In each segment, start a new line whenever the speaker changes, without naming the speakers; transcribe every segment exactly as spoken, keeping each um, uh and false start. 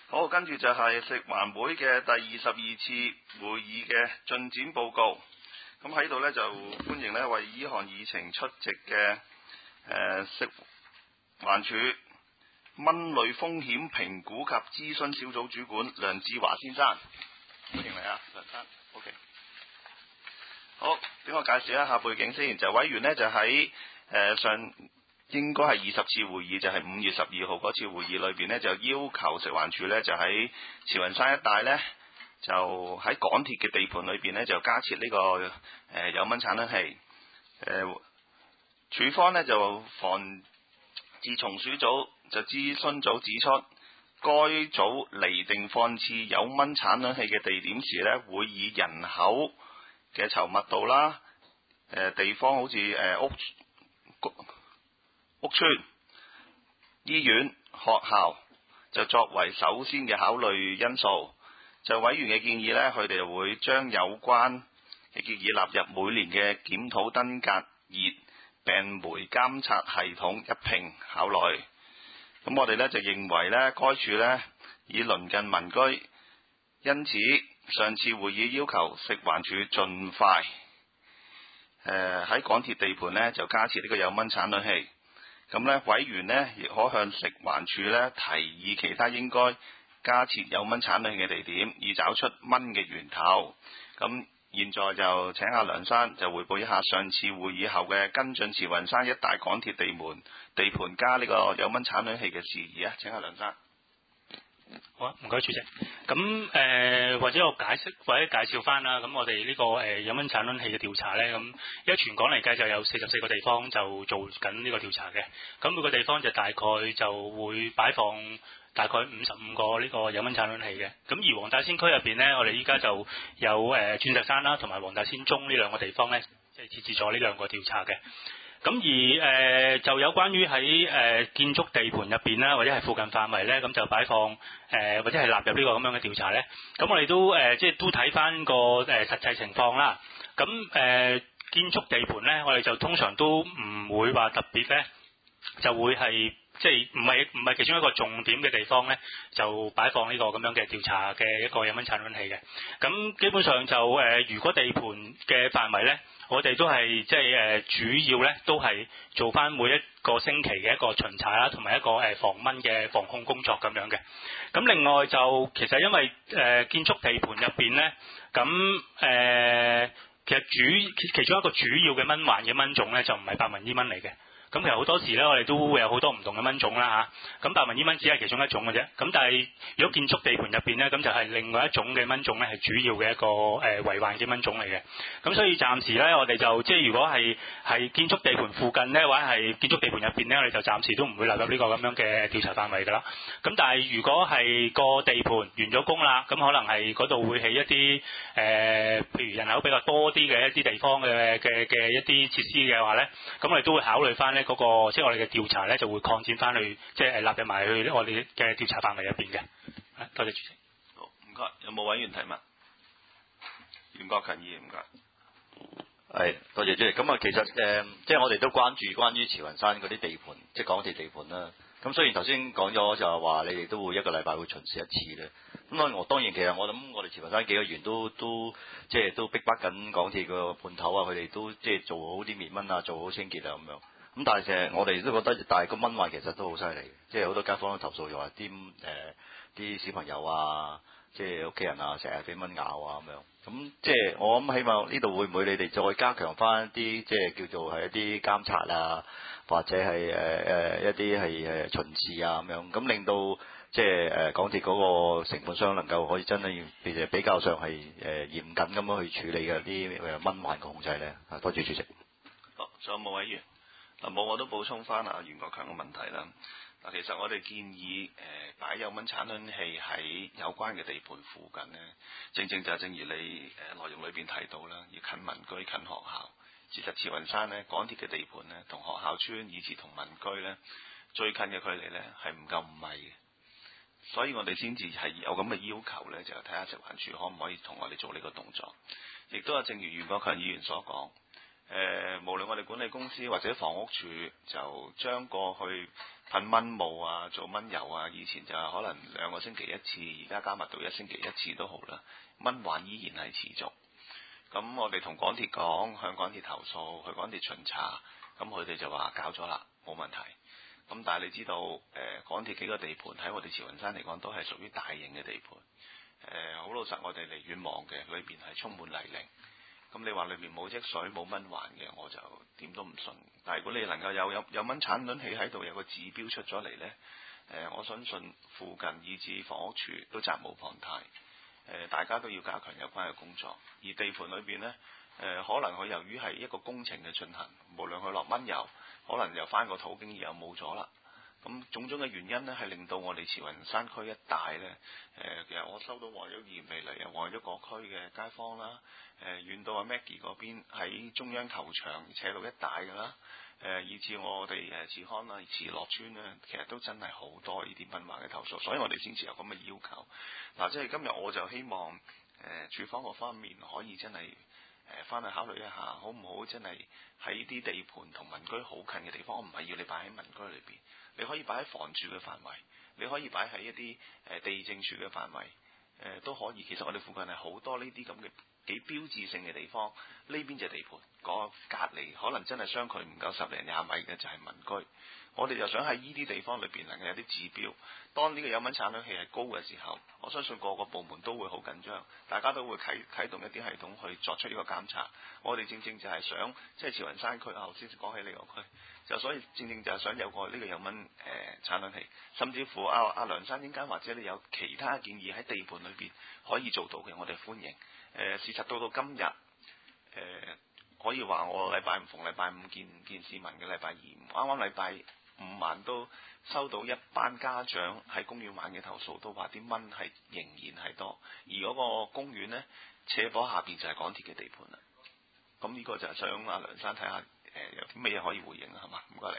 好，跟住就係食環會嘅第二十二次會議嘅進展報告。咁喺度呢，就歡迎呢為呢項議程出席嘅誒、呃、食環署蚊類風險評估及諮詢小組主管梁志華先生，歡迎你啊，梁生。OK。好，俾我介紹一下背景先。就委員呢，就喺誒、呃、上。應該係二十次會議，就係、是、五月十二號嗰次會議裏邊呢，就要求食環署呢，就喺慈雲山一帶呢，就喺港鐵嘅地盤裏邊呢，就加設呢、這個誒、呃、有蚊產卵器。誒、呃，署方呢，就防治蟲鼠組就諮詢組指出，該組釐定放置有蚊產卵器嘅地點時呢，會以人口嘅稠密度啦，誒、呃、地方好似誒、呃、屋。屋邨、醫院、學校就作為首先嘅考慮因素。就委員嘅建議呢，佢哋會將有關嘅建議納入每年嘅檢討登革熱病媒監察系統一併考慮。咁我哋呢就認為呢，該處呢以鄰近民居，因此上次會議要求食環署盡快誒喺、呃、港鐵地盤呢就加設呢個有蚊產卵器。咁呢，委員呢亦可向食環署呢提議其他應該加設有蚊產卵器嘅地點，以找出蚊嘅源頭。咁現在就請阿梁生就彙報一下上次會議後嘅跟進慈雲山一帶港鐵地門地盤加呢個有蚊產卵器嘅事宜啊！請阿梁生。
好啊，唔該主席。咁誒、呃，或者我解釋或者介紹翻啦。咁我哋呢、這個誒、呃、有蚊產卵器嘅調查咧，咁因為全港嚟計就有四十四個地方就做緊呢個調查嘅。咁每個地方就大概就會擺放大概五十五個呢個有蚊產卵器嘅。咁而黃大仙區入邊咧，我哋依家就有誒鑽石山啦，同埋黃大仙中呢兩個地方咧，即係設置咗呢兩個調查嘅。咁而誒、呃、就有關於喺誒、呃、建築地盤入邊啦，或者係附近範圍咧，咁就擺放誒、呃、或者係納入呢個咁樣嘅調查咧。咁我哋都誒、呃、即係都睇翻個誒、呃、實際情況啦。咁誒、呃、建築地盤咧，我哋就通常都唔會話特別咧，就會係即係唔係唔係其中一個重點嘅地方咧，就擺放呢個咁樣嘅調查嘅一個有蚊產卵器嘅。咁基本上就誒、呃，如果地盤嘅範圍咧，我哋都係即係誒主要咧，都係做翻每一個星期嘅一個巡查啦，同埋一個誒防蚊嘅防控工作咁樣嘅。咁另外就其實因為誒、呃、建築地盤入邊咧，咁誒、呃、其實主其中一個主要嘅蚊患嘅蚊種咧，就唔係白紋伊蚊嚟嘅。咁其實好多時咧，我哋都會有好多唔同嘅蚊種啦嚇。咁白紋伊蚊只係其中一種嘅啫。咁但係如果建築地盤入邊咧，咁就係另外一種嘅蚊種咧，係主要嘅一個誒為患嘅蚊種嚟嘅。咁所以暫時咧，我哋就即係如果係係建築地盤附近咧，或者係建築地盤入邊咧，我哋就暫時都唔會納入呢個咁樣嘅調查範圍㗎啦。咁但係如果係個地盤完咗工啦，咁可能係嗰度會起一啲誒、呃，譬如人口比較多啲嘅一啲地方嘅嘅嘅一啲設施嘅話咧，咁我哋都會考慮翻咧。嗰、那個即係我哋嘅調查咧，就會擴展翻去，即係納入埋去我哋嘅調查範圍入邊嘅。多謝主席。
好，唔該。有冇委員提問？袁國強議員，唔該。
係，多謝主席。咁啊，其實誒、呃，即係我哋都關注關於慈雲山嗰啲地盤，即係港鐵地盤啦。咁雖然頭先講咗就係話，你哋都會一個禮拜會巡視一次咧。咁我當然其實我諗，我哋慈雲山幾個員都都即係都逼迫緊港鐵個盤頭啊，佢哋都即係做好啲滅蚊啊，做好清潔啊咁樣。咁但係其實我哋都覺得，但係個蚊患其實都好犀利，即係好多街坊都投訴，又話啲誒啲小朋友啊，即係屋企人啊，成日俾蚊咬啊咁樣。咁即係我諗，希望呢度會唔會你哋再加強翻一啲，即係叫做係一啲監察啊，或者係誒誒一啲係誒巡視啊咁樣，咁令到即係誒港鐵嗰個承判商能夠可以真係其實比較上係誒嚴謹咁樣去處理嘅啲誒蚊患嘅控制咧。啊，多謝主席。
好，仲有冇委員？嗱，冇我都補充翻阿袁國強嘅問題啦。嗱，其實我哋建議誒擺有蚊產卵器喺有關嘅地盤附近呢，正正就係正如你誒內容裏邊提到啦，要近民居、近學校。事實慈雲山呢，港鐵嘅地盤呢，同學校村以至同民居呢，最近嘅距離呢係唔夠五米嘅，所以我哋先至係有咁嘅要求呢，就睇下食環署可唔可以同我哋做呢個動作。亦都係正如袁國強議員所講。 誒，無論我哋管理公司或者房屋署，就將過去噴蚊霧啊、做蚊油啊，以前就可能兩個星期一次，而家加密到一星期一次都好啦。蚊患依然係持續。咁我哋同港鐵講，向港鐵投訴，去港鐵巡查，咁佢哋就話搞咗啦，冇問題。咁但係你知道，誒、呃、港鐵幾個地盤喺我哋慈雲山嚟講都係屬於大型嘅地盤。誒、呃、好老實，我哋離遠望嘅，裏邊係充滿泥濘。咁你話裏面冇積水冇蚊患嘅，我就點都唔信。但係如果你能夠有有有蚊產卵器喺度，有個指標出咗嚟呢，誒、呃、我相信附近以至房屋處都責無旁貸。誒、呃、大家都要加強有關嘅工作。而地盤裏邊呢，誒、呃、可能佢由於係一個工程嘅進行，無論佢落蚊油，可能又翻個土經已又冇咗啦。咁種種嘅原因呢，係令到我哋慈雲山區一帶呢，誒、呃、其實我收到黃咗議員未嚟啊，黃咗各區嘅街坊啦，誒、呃、遠到阿 Maggie 嗰邊喺中央球場斜路一帶㗎啦，誒、呃、以至我哋誒慈康啊、慈樂村呢，其實都真係好多呢啲蚊患嘅投訴，所以我哋先至有咁嘅要求。嗱、呃，即係今日我就希望誒、呃、處方嗰方面可以真係誒翻去考慮一下，好唔好真係喺啲地盤同民居好近嘅地方，我唔係要你擺喺民居裏邊。你可以擺喺房署嘅範圍，你可以擺喺一啲誒地政署嘅範圍，誒、呃、都可以。其實我哋附近係好多呢啲咁嘅幾標誌性嘅地方，呢邊就地盤，嗰隔離可能真係相距唔夠十零廿米嘅就係民居。我哋就想喺呢啲地方裏邊能夠有啲指標，當呢個有蚊產卵器係高嘅時候，我相信個個部門都會好緊張，大家都會啟啟動一啲系統去作出呢個監察。我哋正正就係想，即係慈雲山區啊，頭先講起呢個區，就所以正正就係想有個呢個有蚊誒、呃、產卵器，甚至乎阿、啊、阿、啊、梁生點解或者你有其他建議喺地盤裏邊可以做到嘅，我哋歡迎。誒、呃，事實到到今日，誒、呃、可以話我禮拜五逢禮拜五見見市民嘅禮拜二，啱啱禮拜五晚都收到一班家長喺公園玩嘅投訴，都話啲蚊係仍然係多，而嗰個公園呢，斜坡下邊就係港鐵嘅地盤啦。咁呢個就係想阿梁生睇下，誒、呃、有啲咩嘢可以回應啊？係嘛，唔該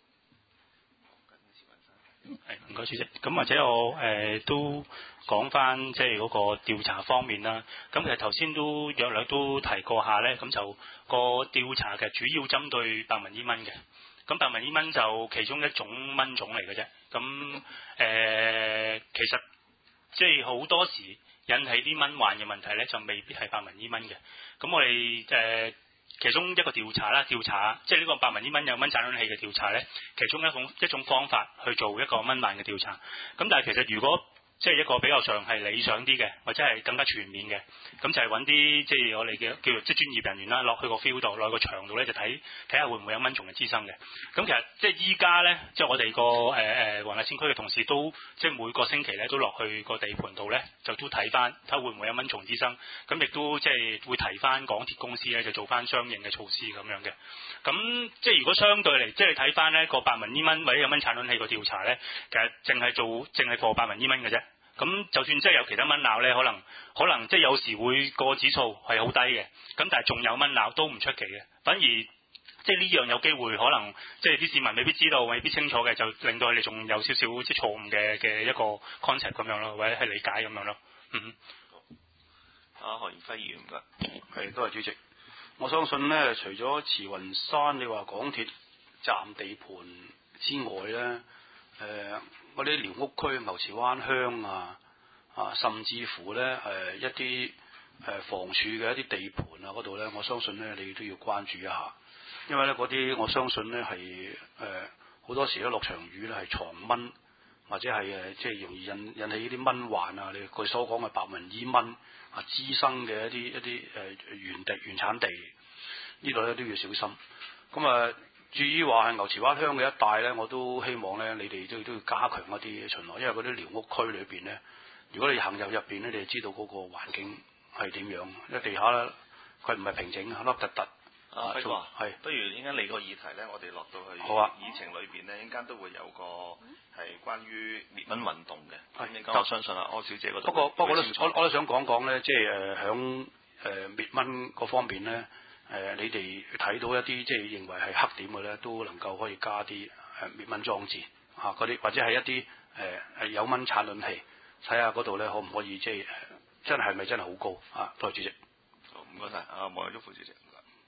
你。
係唔該主席。咁或者我誒、呃、都講翻即係嗰個調查方面啦。咁其實頭先都約略都提過下咧，咁就個調查其實主要針對白紋伊蚊嘅。咁白紋伊蚊就其中一種蚊種嚟嘅啫。咁誒、呃、其實即係好多時引起啲蚊患嘅問題咧，就未必係白紋伊蚊嘅。咁我哋誒、呃、其中一個調查啦，調查即係呢個白紋伊蚊有蚊產卵器嘅調查咧，其中一種一種方法去做一個蚊患嘅調查。咁但係其實如果即係一個比較上係理想啲嘅，或者係更加全面嘅，咁就係揾啲即係我哋嘅叫做即係專業人員啦，落去個 field 度，落去個場度咧，就睇睇下會唔會有蚊蟲嘅滋生嘅。咁其實即係依家咧，即係我哋個誒誒黃大仙區嘅同事都即係每個星期咧都落去個地盤度咧，就都睇翻睇會唔會有蚊蟲滋生。咁亦都即係會提翻港鐵公司咧，就做翻相應嘅措施咁樣嘅。咁即係如果相對嚟，即係睇翻呢個白紋伊蚊或者有蚊產卵器個調查咧，其實淨係做淨係貨白紋伊蚊嘅啫。咁就算即係有其他蚊鬧咧，可能可能即係有時會個指數係好低嘅，咁但係仲有蚊鬧都唔出奇嘅。反而即係呢樣有機會可能即係啲市民未必知道、未必清楚嘅，就令到佢哋仲有少少即係錯誤嘅嘅一個 concept 咁樣咯，或者係理解咁樣咯。嗯。
啊，何賢輝議員㗎。
係，多謝主席。我相信咧，除咗慈雲山，你話港鐵站地盤之外咧，誒、呃。嗰啲寮屋區、牛池灣鄉啊，啊，甚至乎咧誒、呃、一啲誒、呃、房署嘅一啲地盤啊嗰度咧，我相信咧你都要關注一下，因為咧嗰啲我相信咧係誒好多時咧落場雨咧係藏蚊，或者係誒即係容易引引起呢啲蚊患啊，你佢所講嘅白紋伊蚊啊滋生嘅一啲一啲誒、呃、原地原產地，呢度咧都要小心。咁啊〜、呃至於話係牛池灣鄉嘅一帶咧，我都希望咧，你哋都都要加強一啲巡邏，因為嗰啲寮屋區裏邊咧，如果你行入入邊咧，你就知道嗰個環境係點樣。因為地下咧，佢唔係平整，凹凹凸凸。
啊，輝哥，
係，
不如依家你個議題咧，我哋落到去
好啊
議程裏邊咧，依間都會有個係關於滅蚊運動嘅。
係，
你我相信啊，柯小姐嗰度。
不過不過我都我我都想講講咧，即係誒響誒滅蚊嗰方面咧。誒、呃，你哋睇到一啲即係認為係黑點嘅咧，都能夠可以加啲誒滅蚊裝置嚇嗰啲，或者係一啲誒誒有蚊產卵器，睇下嗰度咧可唔可以即係、呃、真係咪真係好高啊？多謝主席。
好，唔該晒。啊，黃玉福主席。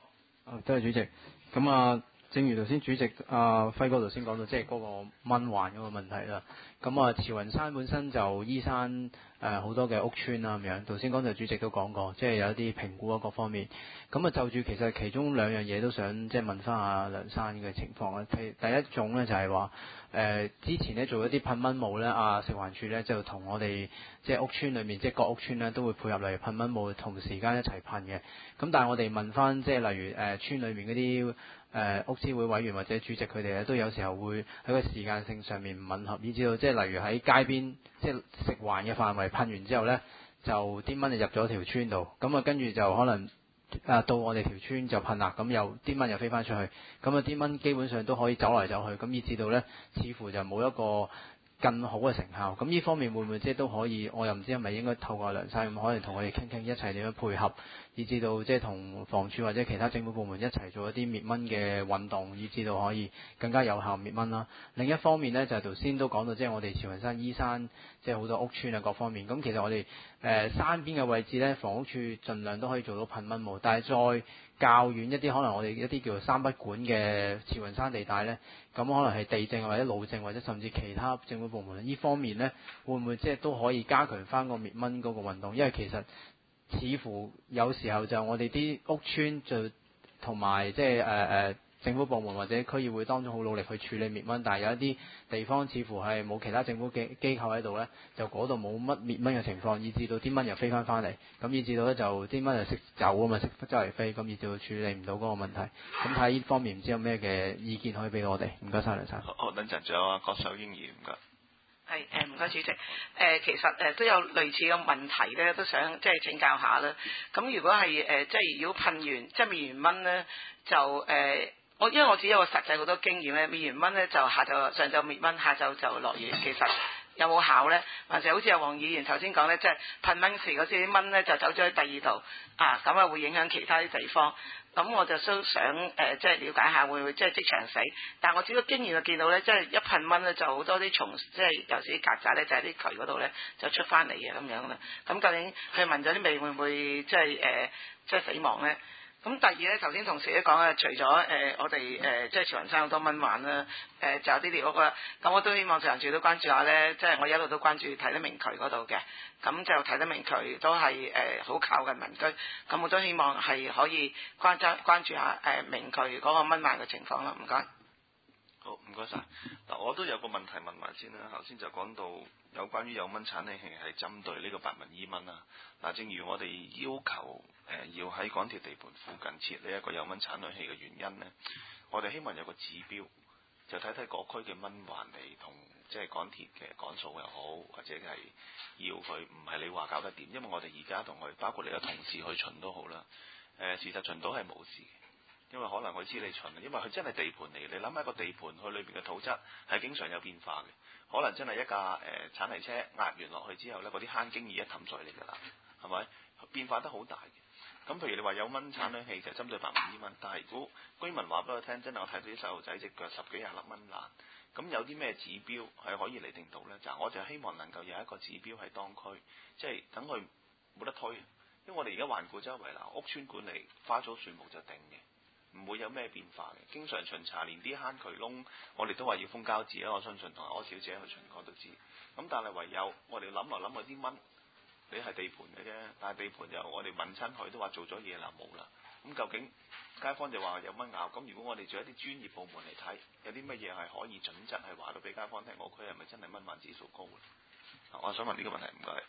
啊，多謝主席。咁啊，正如頭先主席啊輝哥頭先講到，即係嗰個蚊患嗰個問題啦。咁啊，慈雲山本身就依山誒好多嘅屋邨啦咁樣。頭先剛才主席都講過，即係有一啲評估啊各方面。咁啊，就住其實其中兩樣嘢都想即係問翻阿梁生嘅情況啦。第第一種咧就係話誒之前咧做一啲噴蚊霧咧，啊食環署咧就同我哋即係屋邨裏面即係各屋邨咧都會配合嚟噴蚊霧，同時間一齊噴嘅。咁但係我哋問翻即係例如誒、呃、村裏面嗰啲誒屋諮會委員或者主席佢哋咧，都有時候會喺個時間性上面唔吻合，以至到即係例如喺街邊即係食環嘅範圍噴完之後咧，就啲蚊就入咗條村度，咁啊跟住就可能啊到我哋條村就噴啦，咁又啲蚊又飛翻出去，咁啊啲蚊基本上都可以走嚟走去，咁以至到咧似乎就冇一個更好嘅成效。咁呢方面會唔會即係都可以？我又唔知係咪應該透過梁生咁，可能同我哋傾傾一齊點樣配合，以至到即係同房署或者其他政府部門一齊做一啲滅蚊嘅運動，以至到可以更加有效滅蚊啦。另一方面呢，就係頭先都講到，即係我哋慈雲山依山，即係好多屋邨啊各方面。咁其實我哋誒、呃、山邊嘅位置呢，房屋處盡量都可以做到噴蚊霧，但係再較遠一啲，可能我哋一啲叫做三不管嘅慈雲山地帶呢，咁可能係地政或者路政或者甚至其他政府部門呢方面呢，會唔會即係都可以加強翻個滅蚊嗰個運動？因為其實似乎有時候就我哋啲屋邨就同埋即係誒誒政府部門或者區議會當中好努力去處理滅蚊，但係有一啲地方似乎係冇其他政府機機構喺度呢，就嗰度冇乜滅蚊嘅情況，以至到啲蚊又飛翻翻嚟，咁以至到咧就啲蚊就識走啊嘛，識周圍飛，咁以至到處理唔到嗰個問題。咁睇呢方面唔知有咩嘅意見可以俾我哋？唔該晒梁生。
好，等陣仲有啊，郭秀英議員唔該。
係誒，唔該主席。誒、呃、其實誒、呃、都有類似嘅問題咧，都想即係請教下啦。咁如果係誒、呃、即係如果噴完即係滅完蚊咧，就誒、呃、我因為我自己有個實際好多經驗咧，滅完蚊咧就下晝上晝滅蚊，下晝就落雨。其實有冇效咧？或者好似阿黃議員頭先講咧，即係噴蚊時嗰時啲蚊咧就走咗喺第二度啊，咁啊會影響其他啲地方。咁我就都想誒、呃，即係了解下會唔會即係即場死？但係我自己經驗就見到咧，即係一噴蚊咧就好多啲蟲，即係尤其是曱甴咧，就喺啲渠嗰度咧就出翻嚟嘅咁樣啦。咁究竟佢聞咗啲味會唔會即係誒、呃、即係死亡咧？咁第二咧，頭先同事都講啊，除咗誒、呃、我哋誒、呃、即係慈雲山好多蚊患啦，誒、呃、就有啲寮屋啦，咁我都希望常住都關注下咧，即係我一路都關注睇得明渠嗰度嘅，咁就睇得明渠都係誒好靠近民居，咁我都希望係可以關注關注下誒、呃、明渠嗰個蚊患嘅情況啦，唔該。
好，唔該晒。嗱，我都有個問題問埋先啦。頭先就講到有關於有蚊產氣器係針對呢個白紋伊蚊啦。嗱，正如我哋要求誒、呃、要喺港鐵地盤附近設呢一個有蚊產氣器嘅原因呢，我哋希望有個指標，就睇睇各區嘅蚊患嚟同即係港鐵嘅講數又好，或者係要佢唔係你話搞得掂，因為我哋而家同佢包括你嘅同事去巡都好啦。誒、呃，事實巡到係冇事嘅。因為可能佢知你巡，因為佢真係地盤嚟嘅。你諗下個地盤，佢裏邊嘅土質係經常有變化嘅。可能真係一架誒、呃、鏟泥車壓完落去之後咧，嗰啲坑經已一氹水嚟㗎啦，係咪？變化得好大嘅。咁譬如你話有蚊產卵器就針對白紋伊蚊，但係如果居民話俾我聽，真係我睇到啲細路仔隻腳十幾廿粒蚊爛，咁有啲咩指標係可以嚟定到咧？就我就希望能夠有一個指標喺當區，即係等佢冇得推。因為我哋而家環顧周圍啦，屋邨管理花草樹木就定嘅。唔會有咩變化嘅，經常巡查，連啲坑渠窿，我哋都話要封膠紙啦。我相信同柯小姐去巡過都知。咁但係唯有我哋諗來諗去啲蚊，你係地盤嘅啫，但係地盤就我哋問親佢都話做咗嘢啦，冇啦。咁究竟街坊就話有蚊咬，咁如果我哋做一啲專業部門嚟睇，有啲乜嘢係可以準則係話到俾街坊聽，我區係咪真係蚊患指數高咧？我想問呢個問題，唔該。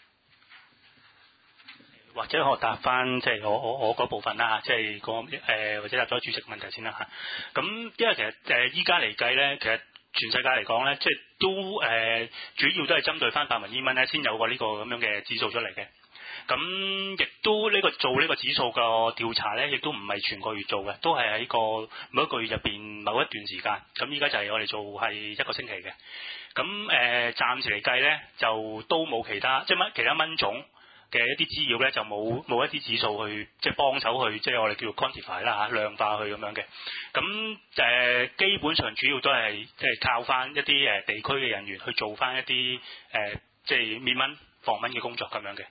或者我答翻即係我我我嗰部分啦，即係個誒或者答咗主席問題先啦嚇。咁因為其實誒依家嚟計咧，其實全世界嚟講咧，即係都誒、呃、主要都係針對翻白紋伊蚊咧，先有個呢個咁樣嘅指數出嚟嘅。咁亦都呢個做呢個指數個調查咧，亦都唔係全個月做嘅，都係喺個每一個月入邊某一段時間。咁依家就係我哋做係一個星期嘅。咁誒、呃、暫時嚟計咧，就都冇其他即係蚊其他蚊種嘅一啲資料咧，就冇冇一啲指數去即係幫手去即係我哋叫做 quantify 啦嚇，量化去咁樣嘅。咁誒、呃、基本上主要都係即係靠翻一啲誒地區嘅人員去做翻一啲誒、呃、即係滅蚊防蚊嘅工作咁樣嘅。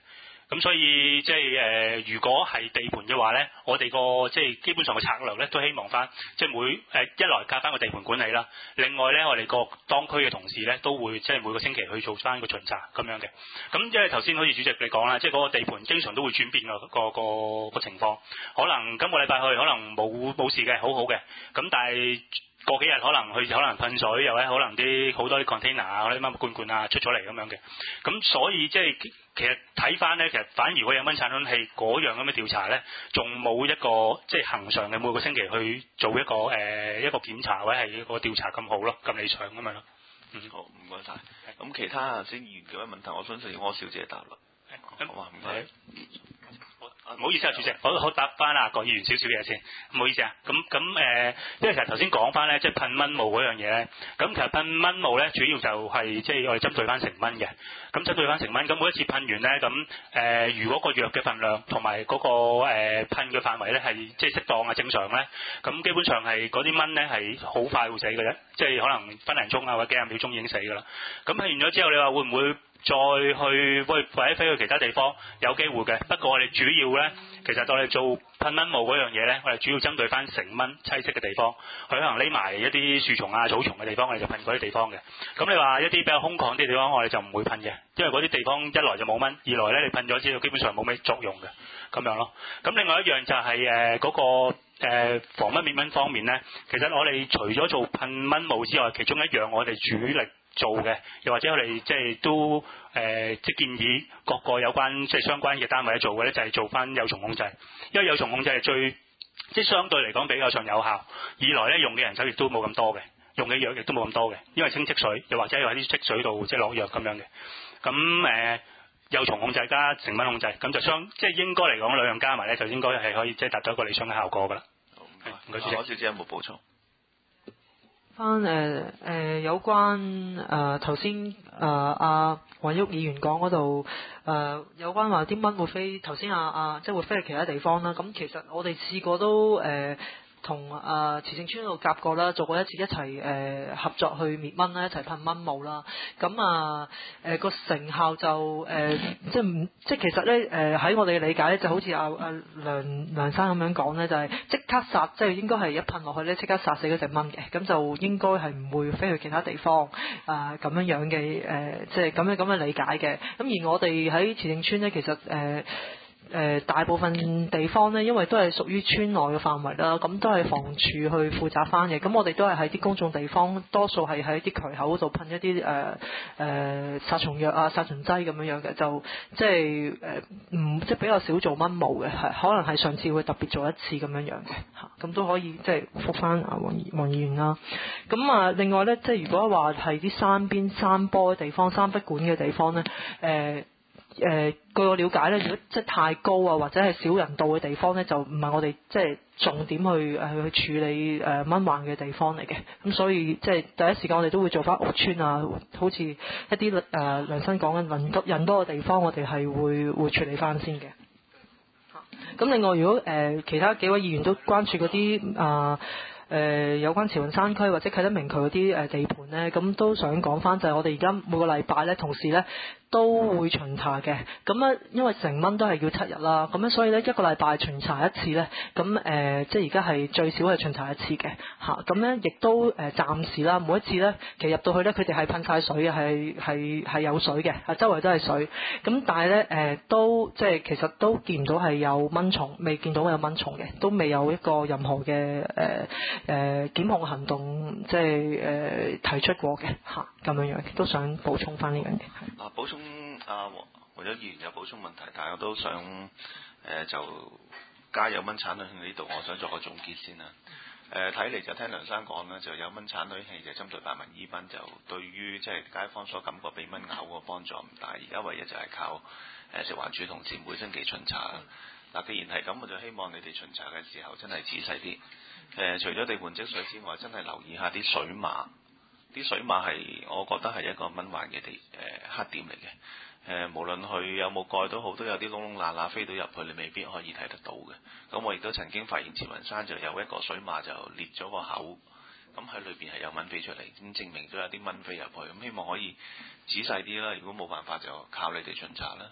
咁所以即係誒、呃，如果係地盤嘅話咧，我哋個即係基本上嘅策略咧，都希望翻即係每誒、呃、一來加翻個地盤管理啦，另外咧我哋個當區嘅同事咧都會即係每個星期去做翻個巡查咁樣嘅。咁即係頭先好似主席你講啦，即係嗰個地盤經常都會轉變個個個個情況，可能今個禮拜去可能冇冇事嘅，好好嘅，咁但係過幾日可能佢可能噴水，又或者可能啲好多啲 container 啊、嗰啲乜乜罐罐啊出咗嚟咁樣嘅。咁所以即係其實睇翻咧，其實反而如果有蚊產卵器嗰樣咁嘅調查咧，仲冇一個即係恆常嘅每個星期去做一個誒、呃、一個檢查或者係一個調查咁好咯，咁理想咁樣咯。嗯，
好，唔該晒。咁其他頭先議員嘅問題，我相信柯小姐答啦。好啊，唔該。
唔好意思啊，主席，我我答翻啊，郭議員少少嘢先，唔好意思啊。咁咁誒，因為其實頭先講翻咧，即係噴蚊霧嗰樣嘢咧，咁其實噴蚊霧咧，主要就係即係我哋針對翻成蚊嘅。咁針對翻成蚊，咁每一次噴完咧，咁誒、呃，如果個藥嘅份量同埋嗰個誒、呃、噴嘅範圍咧係即係適當啊正常咧，咁基本上係嗰啲蚊咧係好快會死嘅啫，即係可能分零鐘啊或者幾廿秒鐘已經死㗎啦。咁噴完咗之後，你話會唔會再去喂或者飛去其他地方？有機會嘅，不過我哋主要咧，其實我哋做噴蚊霧嗰樣嘢咧，我哋主要針對翻成蚊棲息嘅地方，佢可能匿埋一啲樹叢啊、草叢嘅地方，我哋就噴嗰啲地方嘅。咁你話一啲比較空曠啲地方，我哋就唔會噴嘅，因為嗰啲地方一來就冇蚊，二來咧你噴咗之後基本上冇咩作用嘅，咁樣咯。咁另外一樣就係誒嗰個、呃、防蚊滅蚊方面咧，其實我哋除咗做噴蚊霧之外，其中一樣我哋主力做嘅，又或者我哋即係都誒、呃、即係建議各個有關即係相關嘅單位做嘅咧，就係、是、做翻幼蟲控制，因為幼蟲控制係最即係相對嚟講比較上有效，二來咧用嘅人手亦都冇咁多嘅，用嘅藥亦都冇咁多嘅，因為清積水又或者喺啲積水度即係落藥咁樣嘅。咁誒幼蟲控制加成蚊控制，咁就相即係應該嚟講兩樣加埋咧，就應該係可以即係達到一個理想嘅效果㗎啦。
好，唔該。
唔該，主席。
柯小姐有冇補充？
翻誒誒有關誒頭先誒阿黃毓議員講嗰度誒有關話啲蚊會飛，頭先阿阿即係會飛去其他地方啦。咁其實我哋試過都誒。呃同啊慈正村度夾過啦，做過一次一齊誒、呃、合作去滅蚊啦，一齊噴蚊霧啦。咁啊誒個成效就誒、呃、即係唔即係其實咧誒喺我哋嘅理解咧，就好似阿阿梁梁生咁樣講咧，就係、是、即刻殺，即係應該係一噴落去咧，即刻殺死嗰隻蚊嘅。咁就應該係唔會飛去其他地方啊咁、呃、樣樣嘅誒，即係咁樣咁嘅理解嘅。咁而我哋喺慈正村咧，其實誒。呃誒、呃、大部分地方咧，因為都係屬於村內嘅範圍啦，咁都係房署去負責翻嘅。咁我哋都係喺啲公眾地方，多數係喺啲渠口度噴一啲誒誒殺蟲藥啊、殺蟲劑咁樣樣嘅，就即係誒唔即係比較少做蚊霧嘅，係可能係上次會特別做一次咁樣樣嘅嚇，咁都可以即係覆翻啊黃黃議員啦。咁啊，另外咧，即係如果話係啲山邊山坡嘅地方、山不管嘅地方咧，誒、呃。誒、呃、據我了解咧，如果即係太高啊，或者係少人到嘅地方咧，就唔係我哋即係重點去誒去處理誒蚊患嘅地方嚟嘅。咁所以即係第一時間我哋都會做翻屋邨啊，好似一啲誒、呃、梁生講嘅人多人多嘅地方，我哋係會會處理翻先嘅。咁另外，如果誒、呃、其他幾位議員都關注嗰啲啊誒有關慈雲山區或者啟德明渠嗰啲誒地盤咧，咁都想講翻就係我哋而家每個禮拜咧，同時咧都會巡查嘅。咁咧因為成蚊都係要七日啦，咁咧所以咧一個禮拜巡查一次咧，咁誒、呃、即係而家係最少係巡查一次嘅嚇。咁咧亦都誒、呃、暫時啦，每一次咧其實入到去咧，佢哋係噴晒水嘅，係係係有水嘅，啊周圍都係水。咁但係咧誒都即係其實都見唔到係有蚊蟲，未見到有蚊蟲嘅，都未有一個任何嘅誒。呃誒、呃、檢控行動即係誒、呃、提出過嘅嚇，咁樣樣都想補充翻呢樣嘢。
啊，補充啊，黃毓議員有補充問題，但係我都想誒、呃、就加有蚊產卵器呢度，我想做個總結先啦。誒睇嚟就聽梁生講啦，就有蚊產卵器就針對白紋伊賓，就對於即係街坊所感覺被蚊咬個幫助唔大。而家唯一就係靠誒食環署同事每星期巡查。嗱、嗯，既然係咁，我就希望你哋巡查嘅時候真係仔細啲。誒、呃，除咗地盤積水之外，真係留意下啲水馬。啲水馬係我覺得係一個蚊患嘅地誒、呃、黑點嚟嘅。誒、呃，無論佢有冇蓋都好，都有啲窿窿罅罅飛到入去，你未必可以睇得到嘅。咁我亦都曾經發現慈雲山就有一個水馬就裂咗個口，咁喺裏邊係有蚊飛出嚟，咁證明咗有啲蚊飛入去。咁希望可以仔細啲啦。如果冇辦法就靠你哋巡查啦。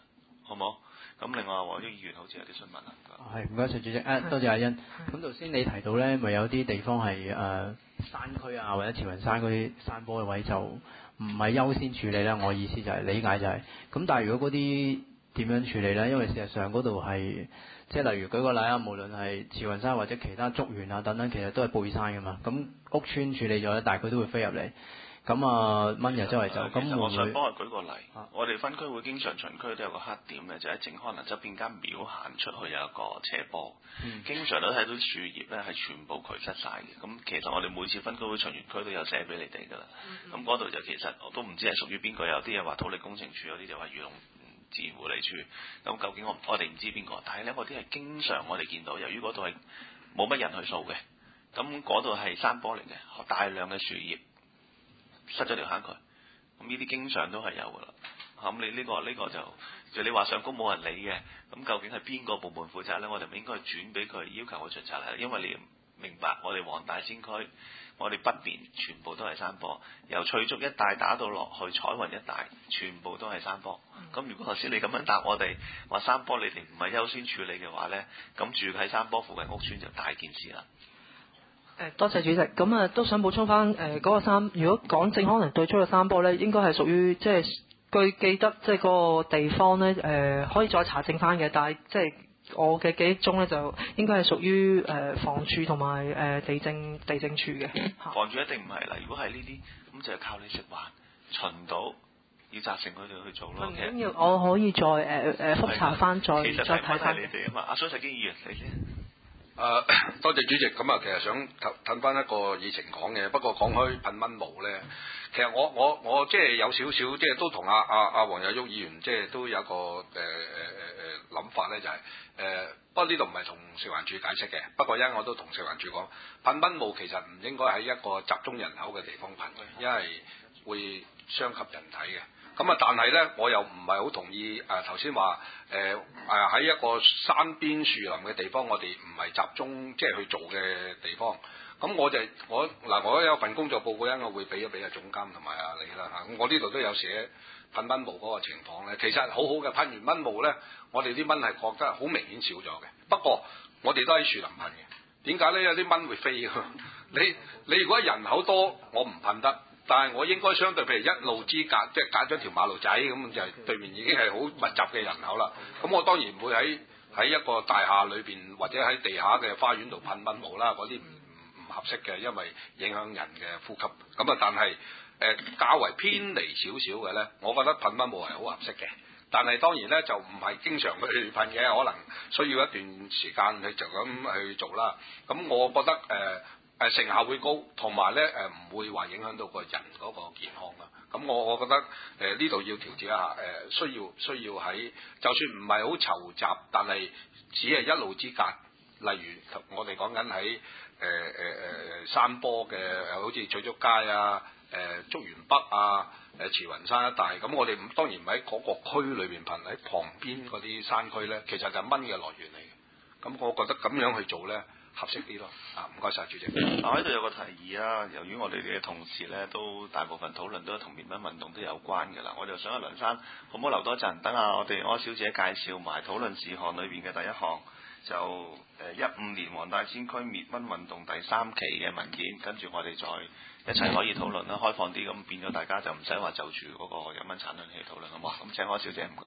好冇？咁另外黃益議員好似有啲詢問啊。
係唔該晒主席，啊多謝阿欣。咁頭先你提到咧，咪有啲地方係誒、呃、山區啊，或者慈雲山嗰啲山坡嘅位就唔係優先處理啦。我意思就係、是、理解就係、是，咁但係如果嗰啲點樣處理咧？因為事實上嗰度係即係例如舉個例啊，無論係慈雲山或者其他竹園啊等等，其實都係背山噶嘛。咁屋村處理咗咧，但係佢都會飛入嚟。咁啊，蚊又周圍走，咁、呃、
我想幫佢舉個例，
啊、
我哋分區會經常巡區都有個黑點嘅，就喺靜康欄側邊間廟行出去有一個斜坡，嗯、經常都睇到樹葉咧係全部渠塞晒嘅。咁其實我哋每次分區會巡完區都有寫俾你哋㗎啦。咁嗰度就其實我都唔知係屬於邊個，有啲嘢話土力工程處，有啲就話漁農自然護理處。咁究竟我我哋唔知邊個，但係咧嗰啲係經常我哋見到，由於嗰度係冇乜人去掃嘅，咁嗰度係山坡嚟嘅，大量嘅樹葉。塞咗條坑渠，咁呢啲經常都係有噶啦。咁你呢、呢個呢、呢個就就你話上高冇人理嘅，咁究竟係邊個部門負責咧？我哋唔應該轉俾佢要求佢巡查係，因為你明白我哋黃大仙區，我哋北邊全部都係山坡，由翠竹一帶打到落去彩雲一帶，全部都係山坡。咁、嗯、如果頭先你咁樣答我哋話山坡你哋唔係優先處理嘅話咧，咁住喺山坡附近屋邨就大件事啦。
誒多謝主席，咁啊都想補充翻誒嗰個山，如果講正康欄對出嘅山坡咧，應該係屬於即係據記得即係嗰個地方咧誒、呃、可以再查證翻嘅，但係即係我嘅記憶中咧就應該係屬於誒房署同埋誒地政地政處嘅。
房署一定唔係啦，如果係呢啲咁就係靠你食環巡島要責成佢哋去做咯。
唔緊要，我可以再誒誒覆查翻，再再睇翻。
你哋啊嘛，阿蘇世基議員你先。
誒、呃、多謝主席，咁啊，其實想褪翻一個議程講嘅，不過講開噴蚊霧咧，其實我我我即係有少少，即係都同阿阿阿黃有旭議員即係都有個誒誒誒誒諗法咧，就係、是、誒、呃，不過呢度唔係同食環署解釋嘅，不過因為我都同食環署講，噴蚊霧其實唔應該喺一個集中人口嘅地方噴嘅，因為會傷及人體嘅。咁啊，但係咧，我又唔係好同意誒頭先話誒誒喺一個山邊樹林嘅地方，我哋唔係集中即係去做嘅地方。咁我就我嗱，我有份工作報告，因我會俾咗俾阿總監同埋阿你啦嚇。咁我呢度都有寫噴蚊霧嗰個情況咧。其實好好嘅，噴完蚊霧咧，我哋啲蚊係覺得好明顯少咗嘅。不過我哋都喺樹林噴嘅。點解咧？有啲蚊會飛㗎。你你如果人口多，我唔噴得。但係我應該相對譬如一路之隔，即係隔咗條馬路仔咁，就係對面已經係好密集嘅人口啦。咁我當然唔會喺喺一個大廈裏邊或者喺地下嘅花園度噴蚊霧啦，嗰啲唔唔唔合適嘅，因為影響人嘅呼吸。咁啊，但係誒、呃、較為偏離少少嘅咧，我覺得噴蚊霧係好合適嘅。但係當然咧就唔係經常去噴嘅，可能需要一段時間你就咁去做啦。咁我覺得誒。呃誒成效會高，同埋咧誒唔會話影響到個人嗰個健康啦。咁我我覺得誒呢度要調節一下，誒、呃、需要需要喺就算唔係好稠集，但係只係一路之隔，例如我哋講緊喺誒誒誒山坡嘅，好似翠竹街啊、誒、呃、竹園北啊、誒、呃、慈雲山一帶，咁我哋當然唔喺嗰個區裏邊噴，喺旁邊嗰啲山區咧，其實就係蚊嘅來源嚟嘅。咁我覺得咁樣去做咧，合適啲咯，啊唔該晒主席。
我喺度有個提議啊，由於我哋嘅同事咧都大部分討論都係同滅蚊運動都有關嘅啦，我就想阿梁生好唔好留多陣，等下我哋柯小姐介紹埋討論事項裏邊嘅第一項，就誒一五年黃大仙區滅蚊運動第三期嘅文件，跟住我哋再一齊可以討論啦，開放啲，咁變咗大家就唔使話就住嗰個有蚊產卵器討論，好唔好？咁請柯小姐唔該。